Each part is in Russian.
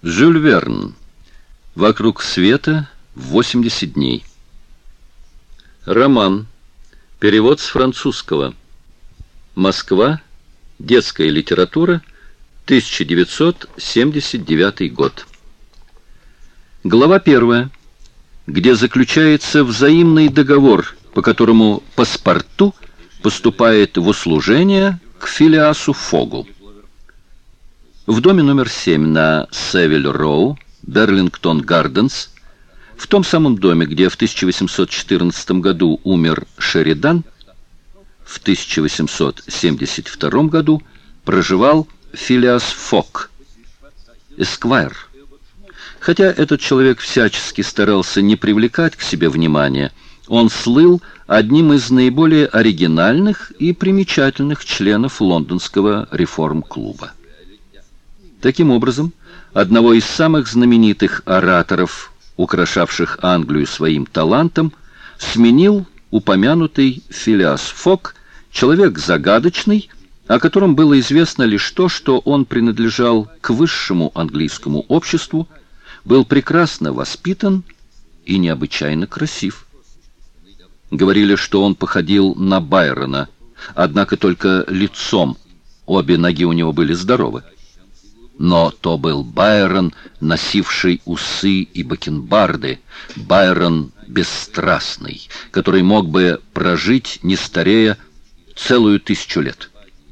Жюль Верн. «Вокруг света в 80 дней». Роман. Перевод с французского. Москва. Детская литература. 1979 год. Глава 1, где заключается взаимный договор, по которому паспорту поступает в услужение к Филиасу Фогу. В доме номер 7 на Севиль-Роу, Берлингтон-Гарденс, в том самом доме, где в 1814 году умер Шеридан, в 1872 году проживал Филиас Фог, эсквайр. Хотя этот человек всячески старался не привлекать к себе внимания, он слыл одним из наиболее оригинальных и примечательных членов лондонского реформ-клуба. Таким образом, одного из самых знаменитых ораторов, украшавших Англию своим талантом, сменил упомянутый Филиас Фог, человек загадочный, о котором было известно лишь то, что он принадлежал к высшему английскому обществу, был прекрасно воспитан и необычайно красив. Говорили, что он походил на Байрона, однако только лицом, обе ноги у него были здоровы. Но то был Байрон, носивший усы и бакенбарды, Байрон бесстрастный, который мог бы прожить, не старея, целую 1000 лет.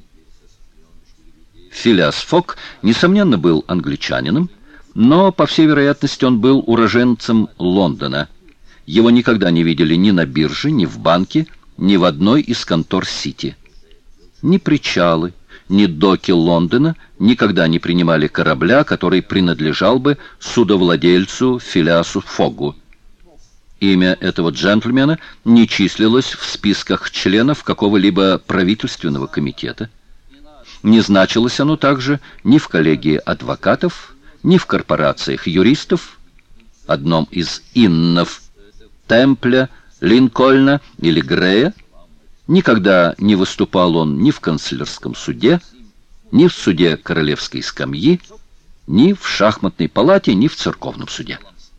Филиас Фог, несомненно, был англичанином, но, по всей вероятности, он был уроженцем Лондона. Его никогда не видели ни на бирже, ни в банке, ни в одной из контор Сити. Ни причалы, ни доки Лондона никогда не принимали корабля, который принадлежал бы судовладельцу Филиасу Фогу. Имя этого джентльмена не числилось в списках членов какого-либо правительственного комитета. Не значилось оно также ни в коллегии адвокатов, ни в корпорациях юристов, одном из иннов Темпля, Линкольна или Грея. Никогда не выступал он ни в канцлерском суде, ни в суде королевской скамьи, ни в шахматной палате, ни в церковном суде.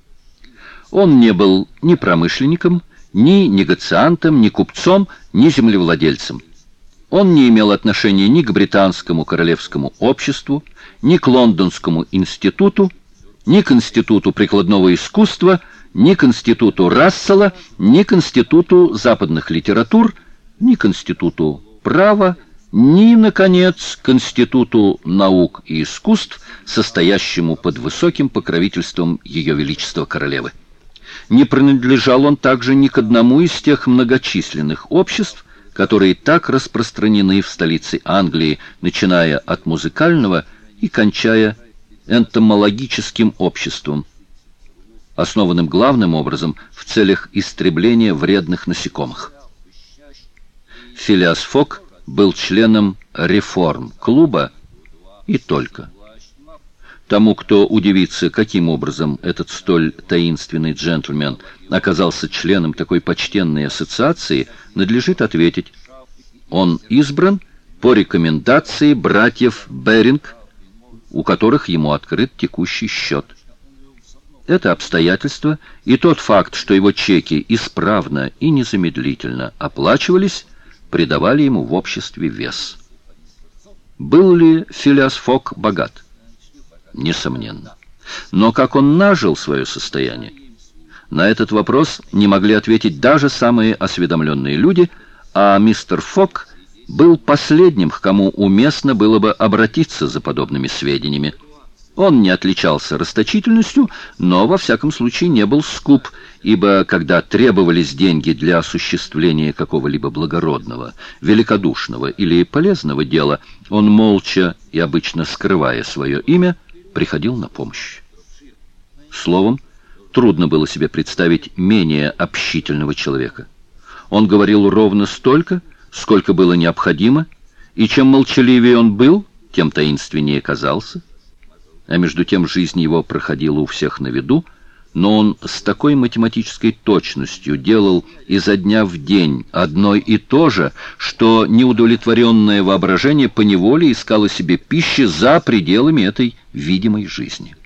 Он не был ни промышленником, ни негоциантом, ни купцом, ни землевладельцем. Он не имел отношения ни к британскому королевскому обществу, ни к Лондонскому институту, ни к институту прикладного искусства, ни к институту Рассела, ни к институту западных литератур, ни к институту права, ни, наконец, к институту наук и искусств, состоящему под высоким покровительством Ее Величества Королевы. Не принадлежал он также ни к одному из тех многочисленных обществ, которые так распространены в столице Англии, начиная от музыкального и кончая энтомологическим обществом, основанным главным образом в целях истребления вредных насекомых. Филиас Фог был членом реформ-клуба и только. Тому, кто удивится, каким образом этот столь таинственный джентльмен оказался членом такой почтенной ассоциации, надлежит ответить: он избран по рекомендации братьев Беринг, у которых ему открыт текущий счет. Это обстоятельство и тот факт, что его чеки исправно и незамедлительно оплачивались, придавали ему в обществе вес. Был ли Филиас Фог богат? Несомненно. Но как он нажил свое состояние? На этот вопрос не могли ответить даже самые осведомленные люди, а мистер Фог был последним, к кому уместно было бы обратиться за подобными сведениями. Он не отличался расточительностью, но, во всяком случае, не был скуп, ибо, когда требовались деньги для осуществления какого-либо благородного, великодушного или полезного дела, он молча и обычно скрывая свое имя, приходил на помощь. Словом, трудно было себе представить менее общительного человека. Он говорил ровно столько, сколько было необходимо, и чем молчаливее он был, тем таинственнее казался. А между тем жизнь его проходила у всех на виду, но он с такой математической точностью делал изо дня в день одно и то же, что неудовлетворенное воображение поневоле искало себе пищи за пределами этой видимой жизни.